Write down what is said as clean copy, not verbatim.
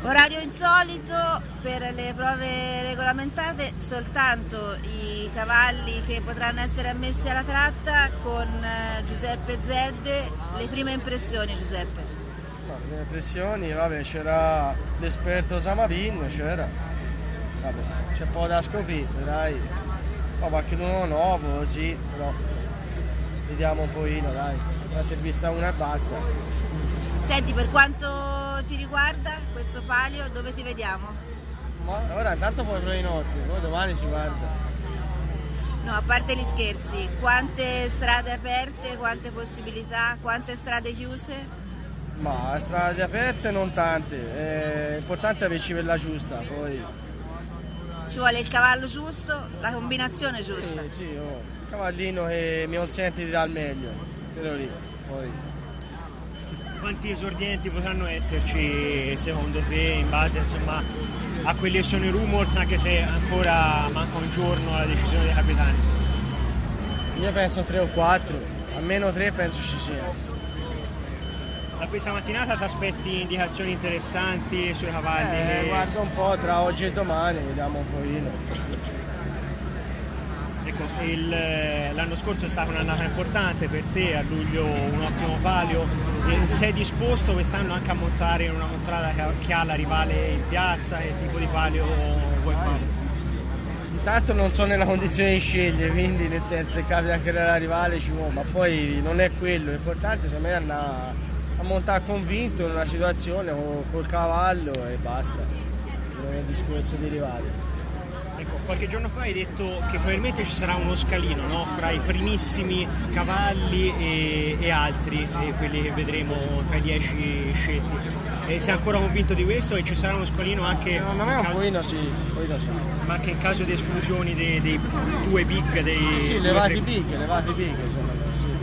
Orario insolito per le prove regolamentate, soltanto i cavalli che potranno essere ammessi alla tratta con Giuseppe Zedde. Le prime impressioni, Giuseppe? No, le prime impressioni, vabbè, c'era l'esperto Samabin, c'era, vabbè, c'è poco da scoprire, dai, poi qualcuno nuovo, sì, però vediamo un pochino, dai, la si è vista una e basta. Senti, per quanto ti riguarda questo palio, dove ti vediamo? Ma ora intanto poi pro di notte, poi domani si guarda. No, a parte gli scherzi, quante strade aperte, quante possibilità, quante strade chiuse? Ma strade aperte non tante, è importante averci quella giusta, poi... Ci vuole il cavallo giusto, la combinazione giusta. Sì, il cavallino che mi consente di dare il meglio, quello lì, poi... Quanti esordienti potranno esserci secondo te in base insomma a quelli che sono i rumors, anche se ancora manca un giorno alla decisione dei capitani? Io penso 3 o 4, almeno 3 penso ci siano. Da questa mattinata ti aspetti indicazioni interessanti sui cavalli? Guardo un po' tra oggi e domani, vediamo un pochino. Ecco, l'anno scorso è stata un'annata importante per te, a luglio un ottimo palio, e sei disposto quest'anno anche a montare in una contrada che ha la rivale in piazza? Che tipo di palio vuoi fare? Intanto non sono nella condizione di scegliere, quindi nel senso che capita anche la rivale ci vuole, ma poi non è quello, l'importante secondo me è andare a montare convinto in una situazione col cavallo e basta, non è il discorso di rivale. Ecco, qualche giorno fa hai detto che probabilmente ci sarà uno scalino, no? Fra i primissimi cavalli e altri, quelli che vedremo tra i 10 scelti. Sei ancora convinto di questo e ci sarà uno scalino anche... Secondo me un pochino sì, ma anche in caso di esclusioni dei due big, dei... Sì, levati big, secondo me, sì.